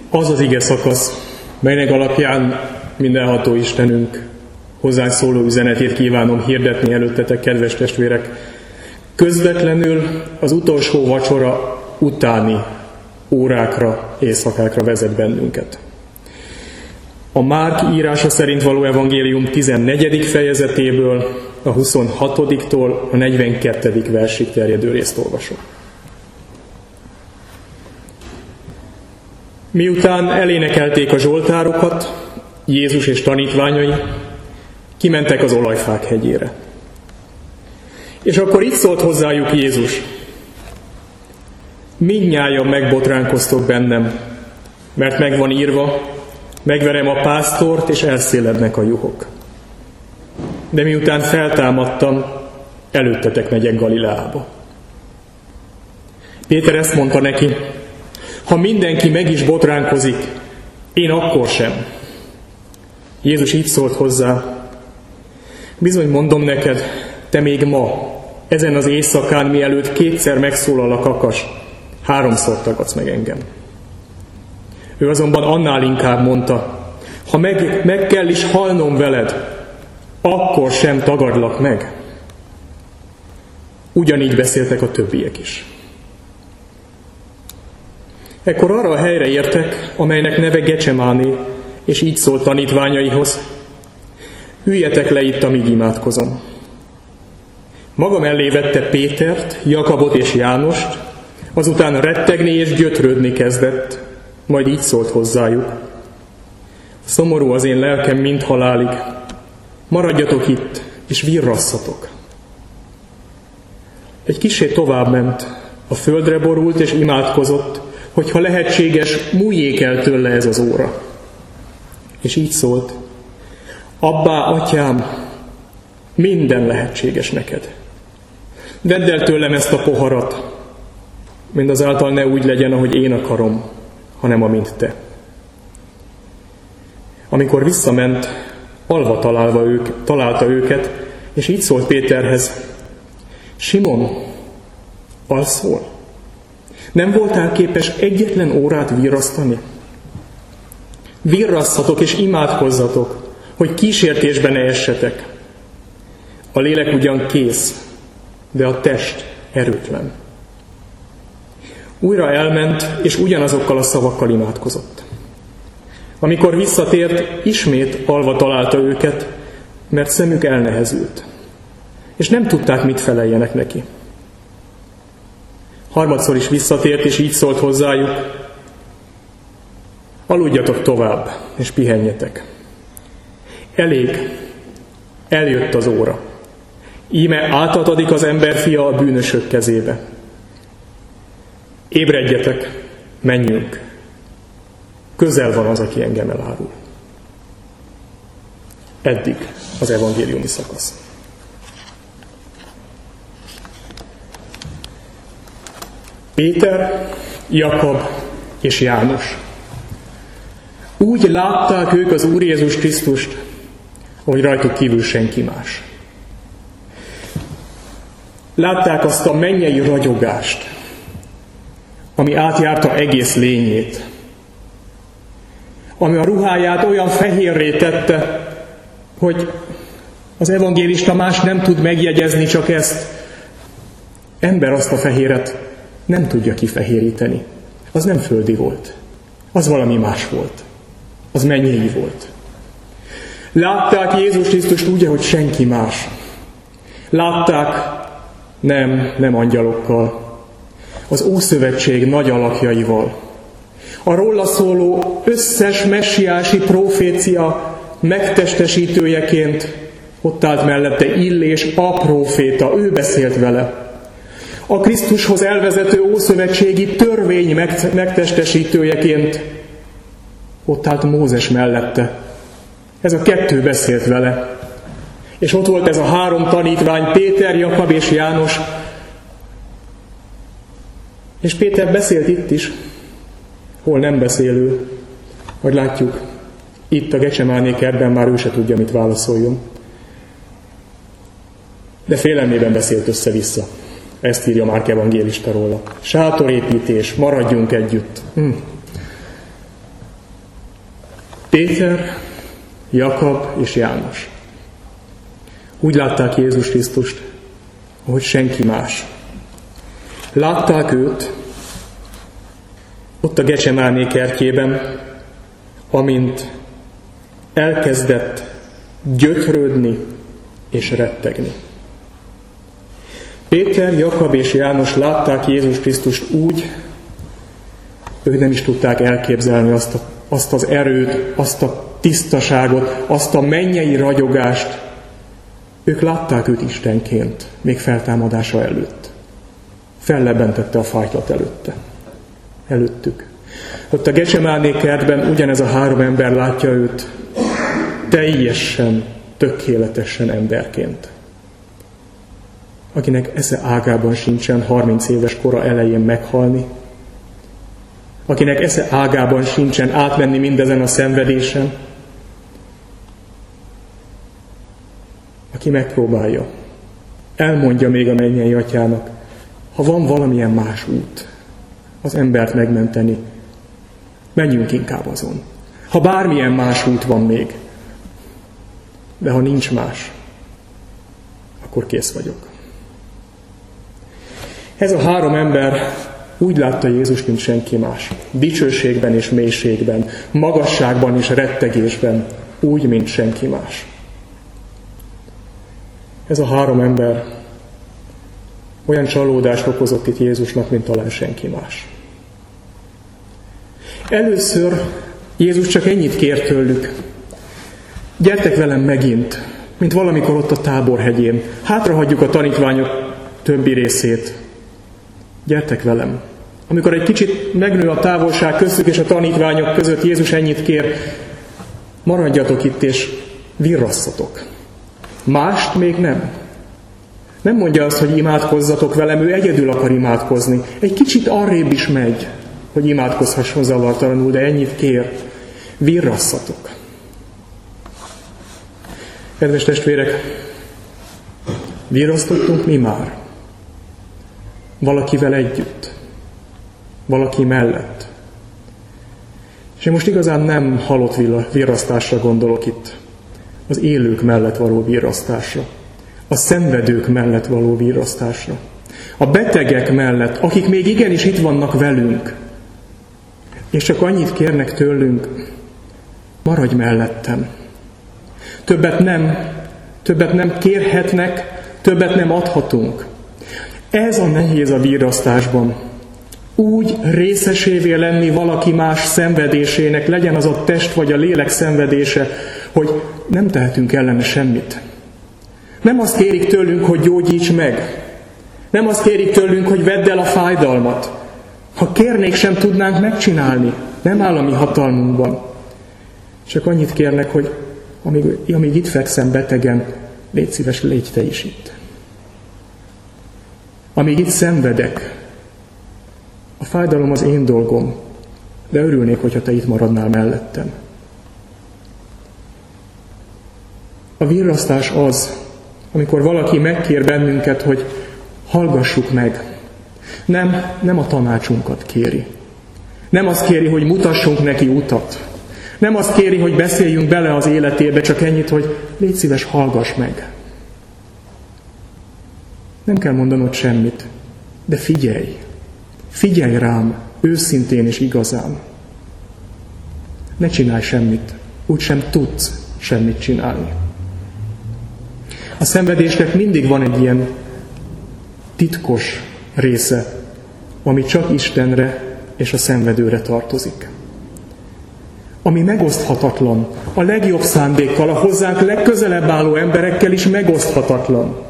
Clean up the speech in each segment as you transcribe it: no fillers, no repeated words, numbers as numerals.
Az az ige szakasz, melynek alapján mindenható Istenünk hozzánk szóló üzenetét kívánom hirdetni előttetek, kedves testvérek, közvetlenül az utolsó vacsora utáni órákra, éjszakákra vezet bennünket. A Márk írása szerint való evangélium 14. fejezetéből a 26-tól a 42. versig terjedő részt olvasom. Miután elénekelték a zsoltárokat, Jézus és tanítványai kimentek az Olajfák hegyére. És akkor itt szólt hozzájuk Jézus: mindnyájan megbotránkoztok bennem, mert megvan írva, megverem a pásztort, és elszélednek a juhok. De miután feltámadtam, előttetek megyek Galileába. Péter ezt mondta neki: ha mindenki meg is botránkozik, én akkor sem. Jézus így szólt hozzá: bizony mondom neked, te még ma, ezen az éjszakán, mielőtt kétszer megszólal a kakas, 3-szor tagadsz meg engem. Ő azonban annál inkább mondta: ha meg kell is halnom veled, akkor sem tagadlak meg. Ugyanígy beszéltek a többiek is. Ekkor arra a helyre értek, amelynek neve Gecsemáné, és így szólt tanítványaihoz: üljetek le itt, amíg imádkozom. Maga mellé vette Pétert, Jakabot és Jánost, azután rettegni és gyötrődni kezdett, majd így szólt hozzájuk: szomorú az én lelkem, mint halálig. Maradjatok itt, és virrasszatok. Egy kissé tovább ment, a földre borult és imádkozott, hogy ha lehetséges, múljék el tőle ez az óra. És így szólt: abbá, atyám, minden lehetséges neked. Vedd el tőlem ezt a poharat, mindazáltal ne úgy legyen, ahogy én akarom, hanem amint te. Amikor visszament, alva találta őket, és így szólt Péterhez: Simon, alszol? Nem voltál képes egyetlen órát virrasztani? Virrasszatok és imádkozzatok, hogy kísértésbe ne essetek. A lélek ugyan kész, de a test erőtlen. Újra elment, és ugyanazokkal a szavakkal imádkozott. Amikor visszatért, ismét alva találta őket, mert szemük elnehezült, és nem tudták, mit feleljenek neki. Harmadszor is visszatért, és így szólt hozzájuk: aludjatok tovább, és pihenjetek. Elég, eljött az óra. Íme átadatik az emberfia a bűnösök kezébe. Ébredjetek, menjünk. Közel van az, aki engem elárul. Eddig az evangéliumi szakasz. Péter, Jakab és János. Úgy látták ők az Úr Jézus Krisztust, ahogy rajtuk kívül senki más. Látták azt a mennyei ragyogást, ami átjárta egész lényét, ami a ruháját olyan fehérré tette, hogy az evangélista más nem tud megjegyezni, csak ezt. Ember azt a fehéret nem tudja kifehéríteni. Az nem földi volt. Az valami más volt. Az mennyei volt. Látták Jézus Krisztust úgy, ahogy senki más. Látták nem angyalokkal, az Ószövetség nagy alakjaival. A róla szóló összes messiási profécia megtestesítőjeként ott állt mellette Illés, a próféta, ő beszélt vele. A Krisztushoz elvezető ószövetségi törvény megtestesítőjeként ott állt Mózes mellette. Ez a kettő beszélt vele. És ott volt ez a 3 tanítvány, Péter, Jakab és János. És Péter beszélt itt is, hol nem beszél ő. Hogy látjuk, itt a Gecsemáné kertben már ő se tudja, mit válaszoljon. De félelmében beszélt össze-vissza. Ezt írja Márk evangélista róla. Sátorépítés, maradjunk együtt. Péter, Jakab és János. Úgy látták Jézus Krisztust, ahogy senki más. Látták őt ott a Gecsemáné kertjében, amint elkezdett gyötrődni és rettegni. Péter, Jakab és János látták Jézus Krisztust úgy, ők nem is tudták elképzelni azt az erőt, azt a tisztaságot, azt a mennyei ragyogást. Ők látták őt Istenként, még feltámadása előtt. Fellebbentette a fájtlat előttük. Ott a Gecsemáné kertben ugyanez a 3 ember látja őt teljesen, tökéletesen emberként. Akinek esze ágában sincsen 30 éves kora elején meghalni, akinek esze ágában sincsen átmenni mindezen a szenvedésen, aki megpróbálja, elmondja még a mennyei atyának, ha van valamilyen más út az embert megmenteni, menjünk inkább azon. Ha bármilyen más út van még, de ha nincs más, akkor kész vagyok. Ez a 3 ember úgy látta Jézus, mint senki más. Dicsőségben és mélységben, magasságban és rettegésben, úgy, mint senki más. Ez a 3 ember olyan csalódást okozott itt Jézusnak, mint talán senki más. Először Jézus csak ennyit kér tőlük. Gyertek velem megint, mint valamikor ott a Táborhegyén. Hátrahagyjuk a tanítványok többi részét. Gyertek velem. Amikor egy kicsit megnő a távolság köztük és a tanítványok között, Jézus ennyit kér, maradjatok itt és virrasszatok. Mást még nem. Nem mondja azt, hogy imádkozzatok velem, ő egyedül akar imádkozni. Egy kicsit arrébb is megy, hogy imádkozhasson zavartalanul, de ennyit kér. Virrasszatok. Kedves testvérek, virrasztottunk mi már? Valakivel együtt. Valaki mellett. És én most igazán nem halott virrasztásra gondolok itt. Az élők mellett való virrasztásra. A szenvedők mellett való virrasztásra. A betegek mellett, akik még igenis itt vannak velünk. És csak annyit kérnek tőlünk, maradj mellettem. Többet nem kérhetnek, többet nem adhatunk. Ez a nehéz a virrasztásban. Úgy részesévé lenni valaki más szenvedésének, legyen az a test vagy a lélek szenvedése, hogy nem tehetünk ellene semmit. Nem azt kérik tőlünk, hogy gyógyíts meg. Nem azt kérik tőlünk, hogy vedd el a fájdalmat. Ha kérnék, sem tudnánk megcsinálni. Nem áll a mi hatalmunkban. Csak annyit kérnek, hogy amíg itt fekszem betegen, légy szíves, légy te is itt. Amíg itt szenvedek, a fájdalom az én dolgom, de örülnék, hogyha te itt maradnál mellettem. A virrasztás az, amikor valaki megkér bennünket, hogy hallgassuk meg. Nem a tanácsunkat kéri. Nem azt kéri, hogy mutassunk neki utat. Nem azt kéri, hogy beszéljünk bele az életébe, csak ennyit, hogy légy szíves, hallgass meg. Nem kell mondanod semmit, de figyelj. Figyelj rám, őszintén és igazán. Ne csinálj semmit, úgysem tudsz semmit csinálni. A szenvedésnek mindig van egy ilyen titkos része, ami csak Istenre és a szenvedőre tartozik. Ami megoszthatatlan, a legjobb szándékkal, a hozzánk legközelebb álló emberekkel is megoszthatatlan.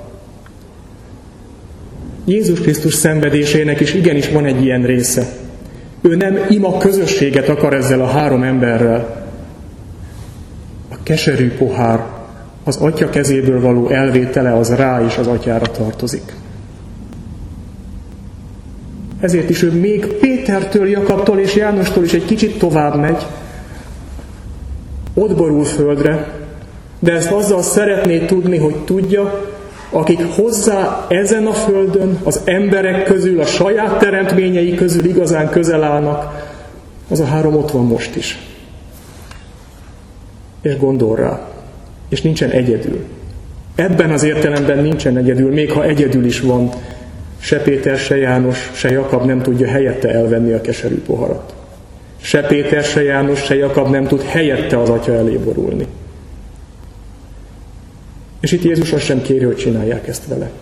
Jézus Krisztus szenvedésének is igenis van egy ilyen része. Ő nem ima közösséget akar ezzel a 3 emberrel. A keserű pohár, az Atya kezéből való elvétele, az rá és az Atyára tartozik. Ezért is ő még Pétertől, Jakabtól és Jánostól is egy kicsit tovább megy, ott borul földre, de ezt azzal szeretné tudni, hogy tudja, akik hozzá ezen a földön, az emberek közül, a saját teremtményei közül igazán közel állnak, az a 3 ott van most is. és gondol rá, és nincsen egyedül. Ebben az értelemben nincsen egyedül, még ha egyedül is van, se Péter, se János, se Jakab nem tudja helyette elvenni a keserű poharat. Se Péter, se János, se Jakab nem tud helyette az Atya elé borulni. És itt Jézus azt sem kéri, hogy csinálják ezt vele.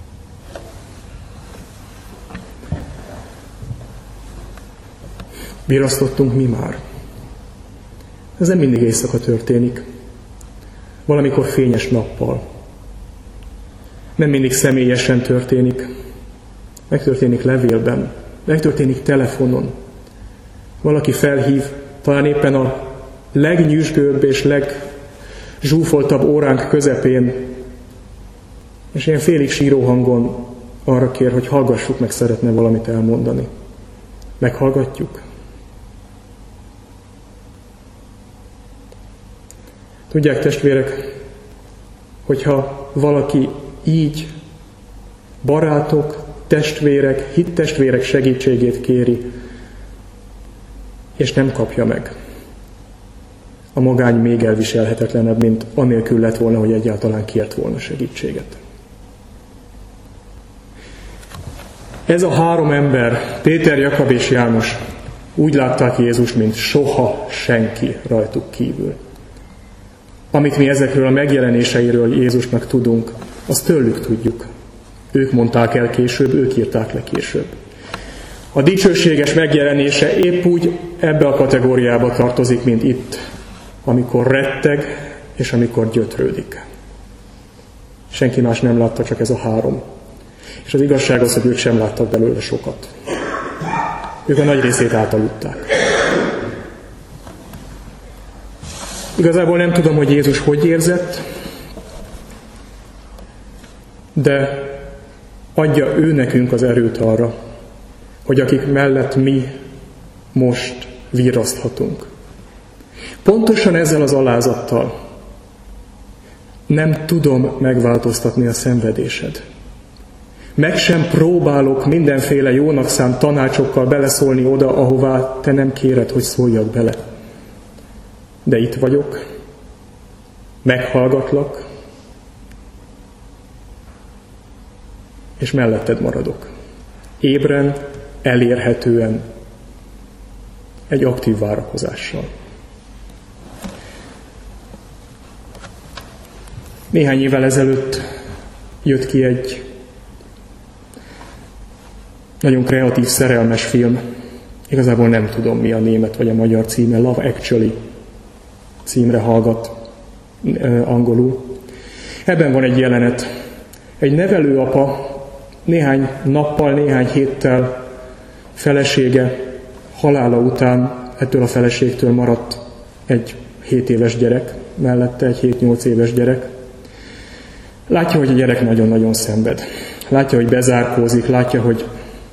Virasztottunk mi már. Ez nem mindig éjszaka történik. Valamikor fényes nappal. Nem mindig személyesen történik. Megtörténik levélben. Megtörténik telefonon. Valaki felhív, talán éppen a legnyüzsgőbb és legzsúfoltabb óránk közepén, és ilyen félig síró hangon arra kér, hogy hallgassuk meg, szeretne valamit elmondani. Meghallgatjuk? Tudják, testvérek, hogyha valaki így barátok, testvérek, hittestvérek segítségét kéri, és nem kapja meg, a magány még elviselhetetlenebb, mint anélkül lett volna, hogy egyáltalán kért volna segítséget. Ez a három ember, Péter, Jakab és János, úgy látták Jézust, mint soha senki rajtuk kívül. Amit mi ezekről a megjelenéseiről Jézusnak tudunk, azt tőlük tudjuk. Ők mondták el később, ők írták le később. A dicsőséges megjelenése épp úgy ebbe a kategóriába tartozik, mint itt, amikor retteg és amikor gyötrődik. Senki más nem látta, csak ez a három. És az igazság az, hogy ők sem láttak belőle sokat. Ők a nagy részét átaludták. Igazából nem tudom, hogy Jézus hogy érzett, de adja ő nekünk az erőt arra, hogy akik mellett mi most virraszthatunk. Pontosan ezzel az alázattal: nem tudom megváltoztatni a szenvedésed. Meg sem próbálok mindenféle jónak szánt tanácsokkal beleszólni oda, ahová te nem kéred, hogy szóljak bele. De itt vagyok, meghallgatlak, és melletted maradok. Ébren, elérhetően, egy aktív várakozással. Néhány évvel ezelőtt jött ki egy nagyon kreatív, szerelmes film. Igazából nem tudom, mi a német vagy a magyar címe. Love Actually címre hallgat angolul. Ebben van egy jelenet. Egy nevelőapa néhány nappal, néhány héttel felesége halála után ettől a feleségtől maradt egy 7 éves gyerek, mellette egy 7-8 éves gyerek. Látja, hogy a gyerek nagyon-nagyon szenved. Látja, hogy bezárkózik, látja, hogy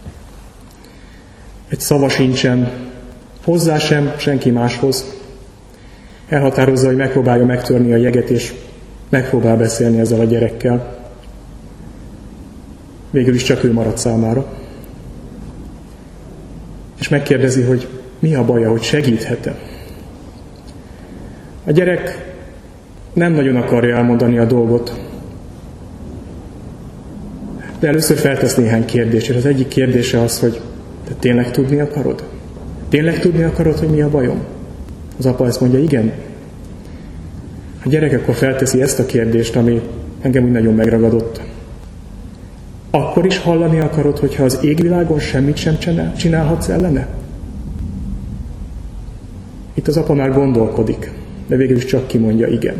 egy szava sincsen, hozzá sem, senki máshoz. Elhatározza, hogy megpróbálja megtörni a jeget, és megpróbál beszélni ezzel a gyerekkel. Végül is csak ő marad számára. És megkérdezi, hogy mi a baja, hogy segíthet-e. A gyerek nem nagyon akarja elmondani a dolgot, de először feltesz néhány kérdést, és az egyik kérdése az, hogy te tényleg tudni akarod? Tényleg tudni akarod, hogy mi a bajom? Az apa ezt mondja, igen. A gyerek akkor felteszi ezt a kérdést, ami engem úgy nagyon megragadott. Akkor is hallani akarod, hogyha az égvilágon semmit sem csinálhatsz ellene? Itt az apa már gondolkodik, de végül is csak kimondja, igen.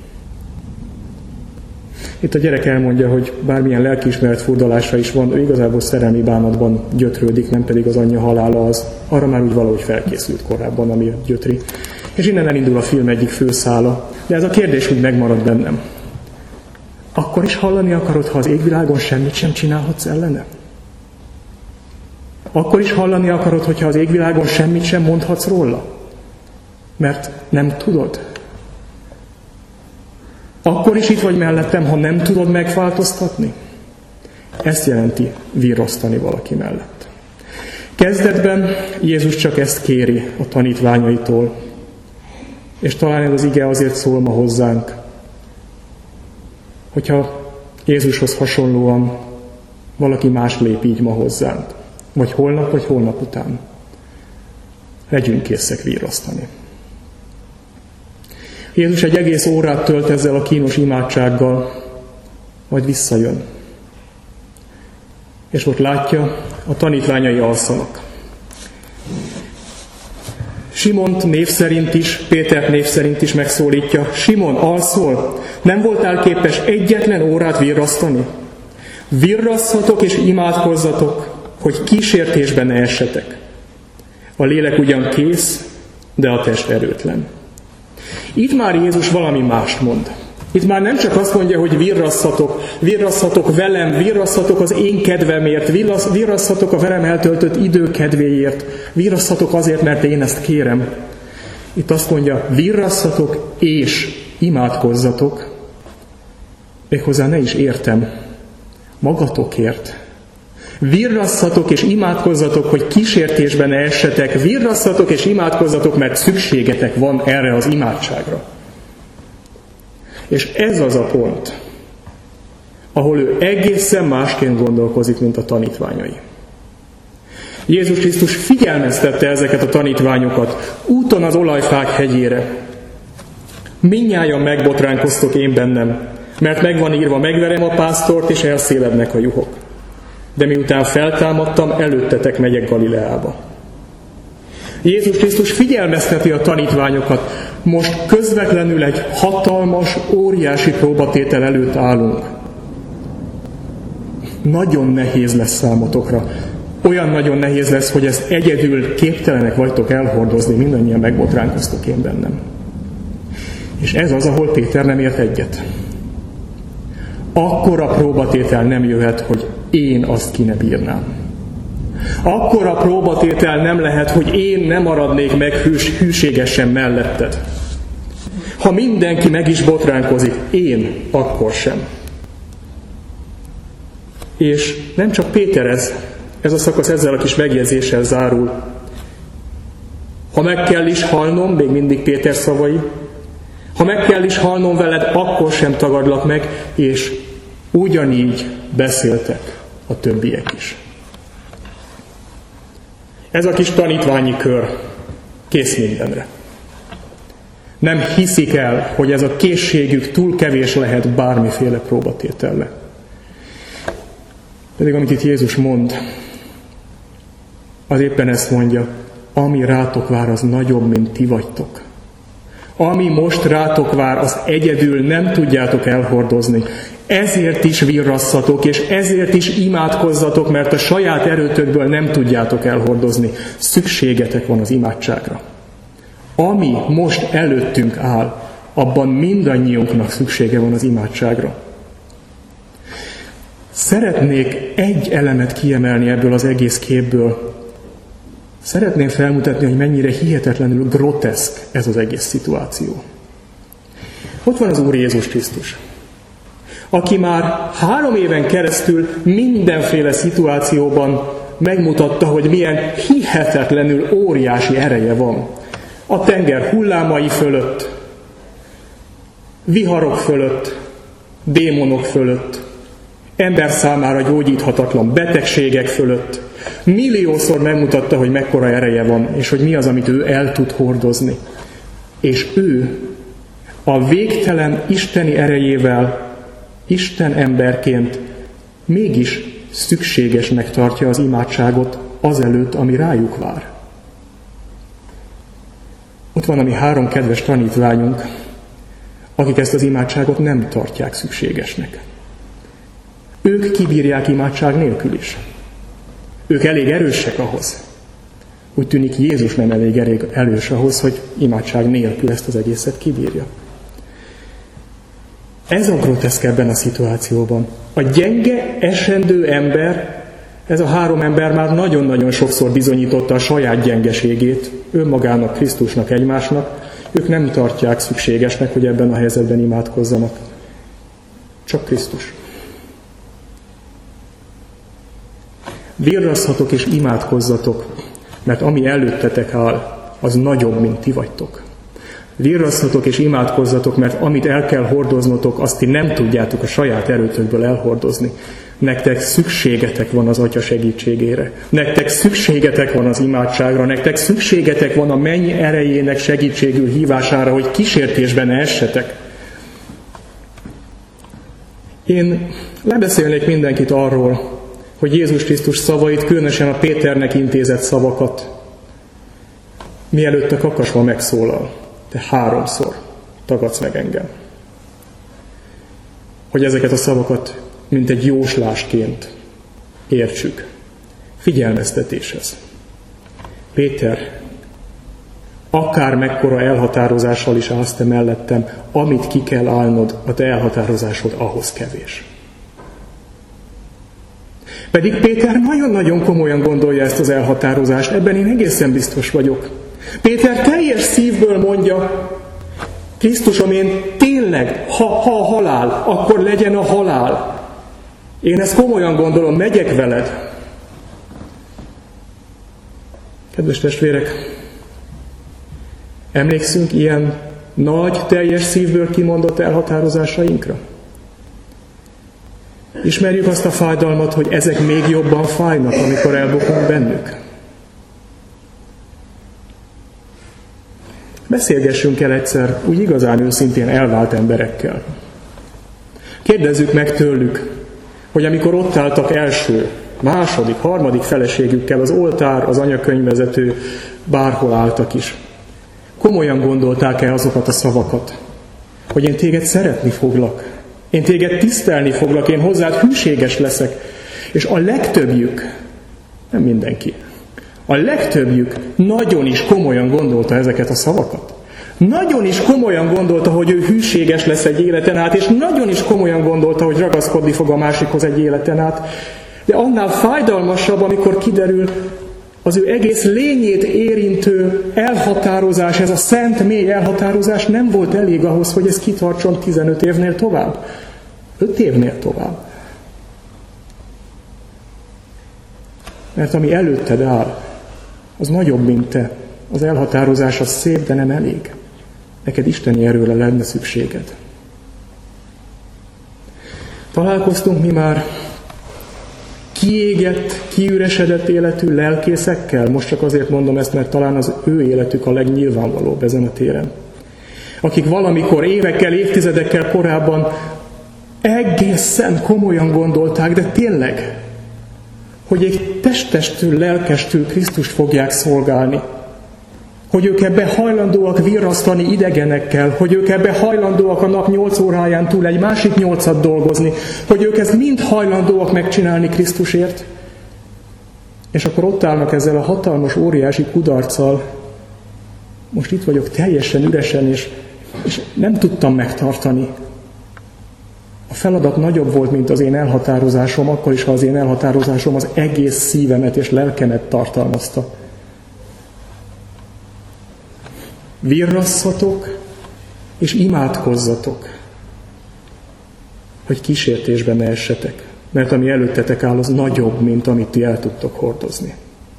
Itt a gyerek elmondja, hogy bármilyen lelkiismeret furdalása is van, ő igazából szerelmi bánatban gyötrődik, nem pedig az anyja halála az. Arra már úgy valahogy felkészült korábban, ami gyötri. És innen elindul a film egyik főszála. De ez a kérdés úgy megmarad bennem. Akkor is hallani akarod, ha az égvilágon semmit sem csinálhatsz ellene? Akkor is hallani akarod, hogyha az égvilágon semmit sem mondhatsz róla? Mert nem tudod? Akkor is itt vagy mellettem, ha nem tudod megváltoztatni? Ezt jelenti virrasztani valaki mellett. Kezdetben Jézus csak ezt kéri a tanítványaitól. És talán ez az ige azért szól ma hozzánk, hogyha Jézushoz hasonlóan valaki más lép így ma hozzánk, vagy holnap után. Legyünk készek virrasztani. Jézus egy egész órát tölt ezzel a kínos imádsággal, majd visszajön. És ott látja, a tanítványai alszanak. Simont név szerint is, Pétert név szerint is megszólítja. Simon, alszol? Nem voltál képes egyetlen órát virrasztani? Virrasszatok és imádkozzatok, hogy kísértésben ne essetek. A lélek ugyan kész, de a test erőtlen. Itt már Jézus valami mást mond. Itt már nem csak azt mondja, hogy virrasszatok velem, virrasszatok az én kedvemért, virrasszatok a velem eltöltött idő kedvéért, virrasszatok azért, mert én ezt kérem. Itt azt mondja, virrasszatok és imádkozzatok, méghozzá ne is értem, magatokért. Virrasszatok és imádkozzatok, hogy kísértésben ne essetek, virrasszatok és imádkozzatok, mert szükségetek van erre az imádságra. És ez az a pont, ahol ő egészen másként gondolkozik, mint a tanítványai. Jézus Krisztus figyelmeztette ezeket a tanítványokat úton az olajfák hegyére. Mindnyájan megbotránkoztok én bennem, mert megvan írva, megverem a pásztort, és elszélednek a juhok. De miután feltámadtam, előttetek megyek Galileába. Jézus Krisztus figyelmezteti a tanítványokat, most közvetlenül egy hatalmas, óriási próbatétel előtt állunk. Nagyon nehéz lesz számotokra. Olyan nagyon nehéz lesz, hogy ezt egyedül képtelenek vagytok elhordozni, mindannyian megbotránkoztok én bennem. És ez az, ahol Péter nem ért egyet. Akkora próbatétel nem jöhet, hogy én azt ki ne bírnám. Akkora próbatétel nem lehet, hogy én nem maradnék meg hűségesen melletted. Ha mindenki meg is botránkozik, én akkor sem. És nem csak Péter ez a szakasz ezzel a kis megjegyzéssel zárul. Ha meg kell is halnom, még mindig Péter szavai, ha meg kell is halnom veled, akkor sem tagadlak meg, és ugyanígy beszéltek a többiek is. Ez a kis tanítványi kör kész mindenre. Nem hiszik el, hogy ez a készségük túl kevés lehet bármiféle próbatétellel. Pedig amit itt Jézus mond, az éppen ezt mondja, ami rátok vár, az nagyobb, mint ti vagytok. Ami most rátok vár, az egyedül nem tudjátok elhordozni. Ezért is virrasszatok, és ezért is imádkozzatok, mert a saját erőtökből nem tudjátok elhordozni. Szükségetek van az imádságra. Ami most előttünk áll, abban mindannyiunknak szüksége van az imádságra. Szeretnék egy elemet kiemelni ebből az egész képből. Szeretném felmutatni, hogy mennyire hihetetlenül groteszk ez az egész szituáció. Ott van az Úr Jézus Krisztus, aki már 3 éven keresztül mindenféle szituációban megmutatta, hogy milyen hihetetlenül óriási ereje van. A tenger hullámai fölött, viharok fölött, démonok fölött, ember számára gyógyíthatatlan betegségek fölött. Milliószor megmutatta, hogy mekkora ereje van, és hogy mi az, amit ő el tud hordozni. És ő a végtelen isteni erejével, Isten emberként mégis szükségesnek tartja az imádságot azelőtt, ami rájuk vár. Ott van a mi 3 kedves tanítványunk, akik ezt az imádságot nem tartják szükségesnek. Ők kibírják imádság nélkül is. Ők elég erősek ahhoz. Úgy tűnik, Jézus nem elég erős ahhoz, hogy imádság nélkül ezt az egészet kibírja. Ez a groteszk ebben a szituációban. A gyenge, esendő ember, ez a 3 ember már nagyon-nagyon sokszor bizonyította a saját gyengeségét, önmagának, Krisztusnak, egymásnak. Ők nem tartják szükségesnek, hogy ebben a helyzetben imádkozzanak. Csak Krisztus. Virrasszatok és imádkozzatok, mert ami előttetek áll, az nagyobb, mint ti vagytok. Virrasszatok és imádkozzatok, mert amit el kell hordoznotok, azt ti nem tudjátok a saját erőtökből elhordozni. Nektek szükségetek van az Atya segítségére. Nektek szükségetek van az imádságra. Nektek szükségetek van a menny erejének segítségül hívására, hogy kísértésben ne essetek. Én lebeszélnék mindenkit arról, hogy Jézus Krisztus szavait, különösen a Péternek intézett szavakat, mielőtt a kakasma megszólal, te 3-szor tagadsz meg engem. Hogy ezeket a szavakat mint egy jóslásként értsük. Figyelmeztetéshez. Péter, akár mekkora elhatározással is állsz te mellettem, amit ki kell állnod, a te elhatározásod ahhoz kevés. Pedig Péter nagyon-nagyon komolyan gondolja ezt az elhatározást, ebben én egészen biztos vagyok. Péter teljes szívből mondja, Krisztusom, én tényleg, ha a halál, akkor legyen a halál. Én ezt komolyan gondolom, megyek veled. Kedves testvérek, emlékszünk ilyen nagy, teljes szívből kimondott elhatározásainkra? Ismerjük azt a fájdalmat, hogy ezek még jobban fájnak, amikor elbukunk bennük. Beszélgessünk el egyszer úgy igazán őszintén elvált emberekkel. Kérdezzük meg tőlük, hogy amikor ott álltak első, második, harmadik feleségükkel, az oltár, az anyakönyvvezető, bárhol álltak is, komolyan gondolták-e azokat a szavakat, hogy én téged szeretni foglak, én téged tisztelni foglak, én hozzád hűséges leszek, és a legtöbbjük, nem mindenki, a legtöbbjük nagyon is komolyan gondolta ezeket a szavakat. Nagyon is komolyan gondolta, hogy ő hűséges lesz egy életen át, és nagyon is komolyan gondolta, hogy ragaszkodni fog a másikhoz egy életen át. De annál fájdalmasabb, amikor kiderül, az ő egész lényét érintő elhatározás, ez a szent, mély elhatározás nem volt elég ahhoz, hogy ez kitartson 15 évnél tovább. 5 évnél tovább. Mert ami előtted áll, az nagyobb, mint te. Az elhatározás az szép, de nem elég. Neked isteni erőre lenne szükséged. Találkoztunk mi már kiégett, kiüresedett életű lelkészekkel? Most csak azért mondom ezt, mert talán az ő életük a legnyilvánvalóbb ezen a téren. Akik valamikor évekkel, évtizedekkel korábban egészen komolyan gondolták, de tényleg, hogy egy testestül, lelkestül Krisztust fogják szolgálni. Hogy ők ebbe hajlandóak virrasztani idegenekkel, hogy ők ebbe hajlandóak a nap 8 óráján túl egy másik 8-at dolgozni, hogy ők ezt mind hajlandóak megcsinálni Krisztusért. És akkor ott állnak ezzel a hatalmas, óriási kudarccal, most itt vagyok teljesen üresen, és nem tudtam megtartani. A feladat nagyobb volt, mint az én elhatározásom, akkor is, ha az én elhatározásom az egész szívemet és lelkemet tartalmazta. Virrasszatok és imádkozzatok, hogy kísértésben ne essetek, mert ami előttetek áll, az nagyobb, mint amit ti el tudtok hordozni.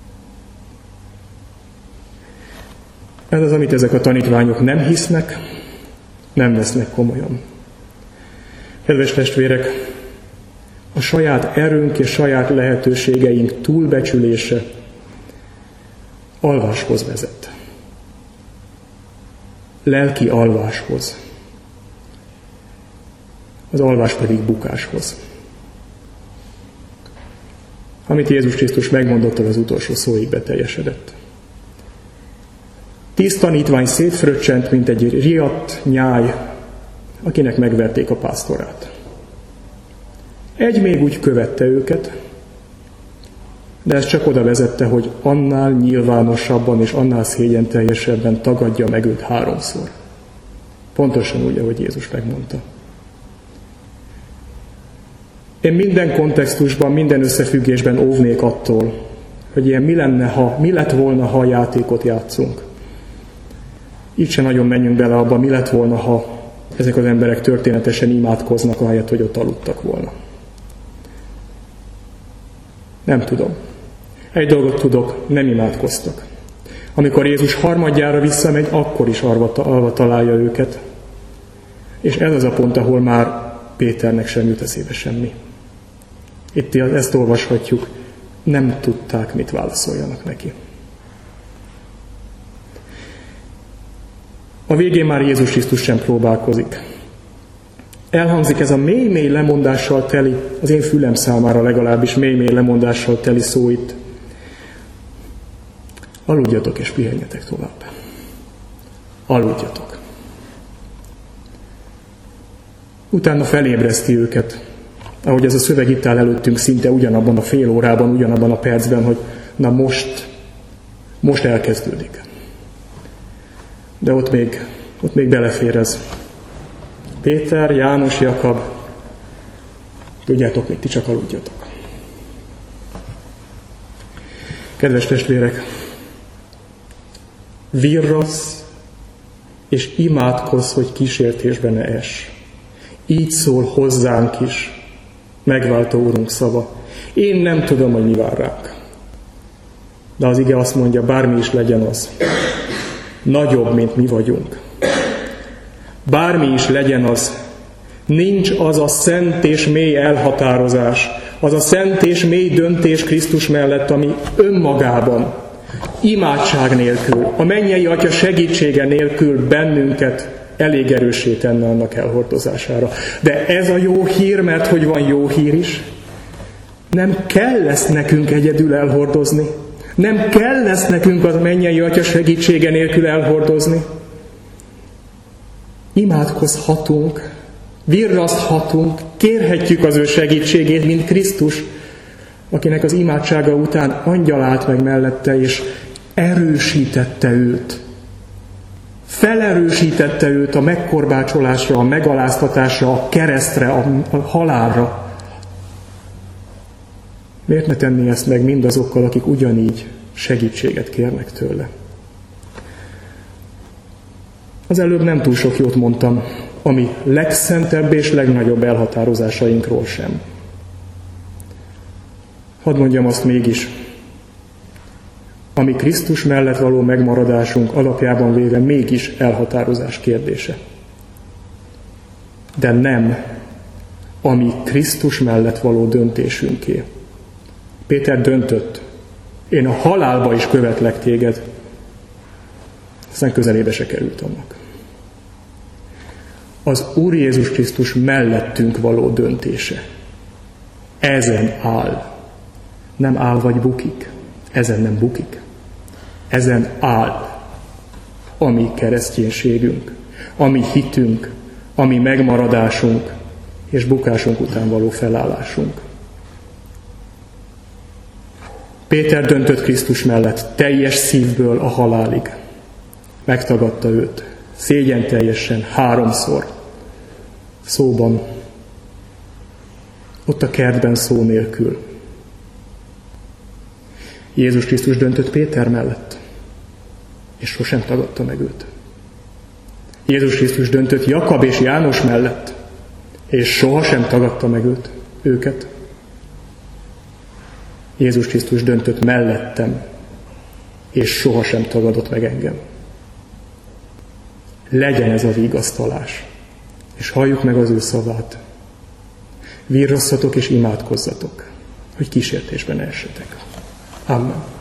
Ez az, amit ezek a tanítványok nem hisznek, nem vesznek komolyan. Kedves testvérek, a saját erőnk és saját lehetőségeink túlbecsülése alváshoz vezet. Lelki alváshoz. Az alvás pedig bukáshoz. Amit Jézus Krisztus megmondott, az utolsó szóig beteljesedett. 10 tanítvány szétfröccsent, mint egy riadt nyáj, akinek megverték a pásztorát. Egy még úgy követte őket, de ez csak oda vezette, hogy annál nyilvánosabban és annál szégyenteljesebben tagadja meg őt 3-szor. Pontosan úgy, ahogy Jézus megmondta. Én minden kontextusban, minden összefüggésben óvnék attól, hogy ilyen mi lett volna, ha a játékot játszunk. Így se nagyon menjünk bele abba, mi lett volna, ha ezek az emberek történetesen imádkoznak, ahelyett, hogy ott aludtak volna. Nem tudom. Egy dolgot tudok, nem imádkoztak. Amikor Jézus harmadjára visszamegy, akkor is alva találja őket. És ez az a pont, ahol már Péternek sem jut eszébe semmi. Itt ezt olvashatjuk, nem tudták, mit válaszoljanak neki. A végén már Jézus Krisztus sem próbálkozik. Elhangzik ez a mély-mély lemondással teli, az én fülem számára legalábbis mély-mély lemondással teli szó itt. Aludjatok és pihenjetek tovább. Aludjatok. Utána felébreszti őket, ahogy ez a szöveg itt áll előttünk szinte ugyanabban a fél órában, ugyanabban a percben, hogy na most elkezdődik. De ott még belefér ez. Péter, János, Jakab, tudjátok mit, ti csak aludjatok. Kedves testvérek, virrasz és imádkozz, hogy kísértésbe ne ess. Így szól hozzánk is megváltó Úrunk szava. Én nem tudom, hogy mi vár ránk. De az ige azt mondja, bármi is legyen az. Nagyobb, mint mi vagyunk. Bármi is legyen az. Nincs az a szent és mély elhatározás, az a szent és mély döntés Krisztus mellett, ami önmagában, imádság nélkül, a mennyei Atya segítsége nélkül bennünket elég erőssé tenne annak elhordozására. De ez a jó hír, mert hogy van jó hír is, nem kell ezt nekünk egyedül elhordozni. Nem kell ezt nekünk az mennyei Atya segítsége nélkül elhordozni. Imádkozhatunk, virraszthatunk, kérhetjük az ő segítségét, mint Krisztus, akinek az imádsága után angyal állt meg mellette, és erősítette őt. Felerősítette őt a megkorbácsolásra, a megaláztatásra, a keresztre, a halálra. Miért ne tenni ezt meg mindazokkal, akik ugyanígy segítséget kérnek tőle? Az előbb nem túl sok jót mondtam, ami legszentebb és legnagyobb elhatározásainkról sem. Hadd mondjam azt mégis, ami Krisztus mellett való megmaradásunk alapjában véve mégis elhatározás kérdése. De nem, ami Krisztus mellett való döntésünké. Péter döntött, én a halálba is követlek téged, aztán közelébe se került annak. Az Úr Jézus Krisztus mellettünk való döntése. Ezen áll. Nem áll vagy bukik. Ezen nem bukik. Ezen áll a mi kereszténységünk, a mi hitünk, a mi megmaradásunk és bukásunk után való felállásunk. Péter döntött Krisztus mellett teljes szívből a halálig. Megtagadta őt, szégyenteljesen 3-szor. Szóban, ott a kertben szó nélkül. Jézus Krisztus döntött Péter mellett, és sosem tagadta meg őt. Jézus Krisztus döntött Jakab és János mellett, és sohasem tagadta meg őket. Jézus Krisztus döntött mellettem, és sohasem tagadott meg engem. Legyen ez a vigasztalás, és halljuk meg az ő szavát. Virrasszatok és imádkozzatok, hogy kísértésben ne essetek. Amen.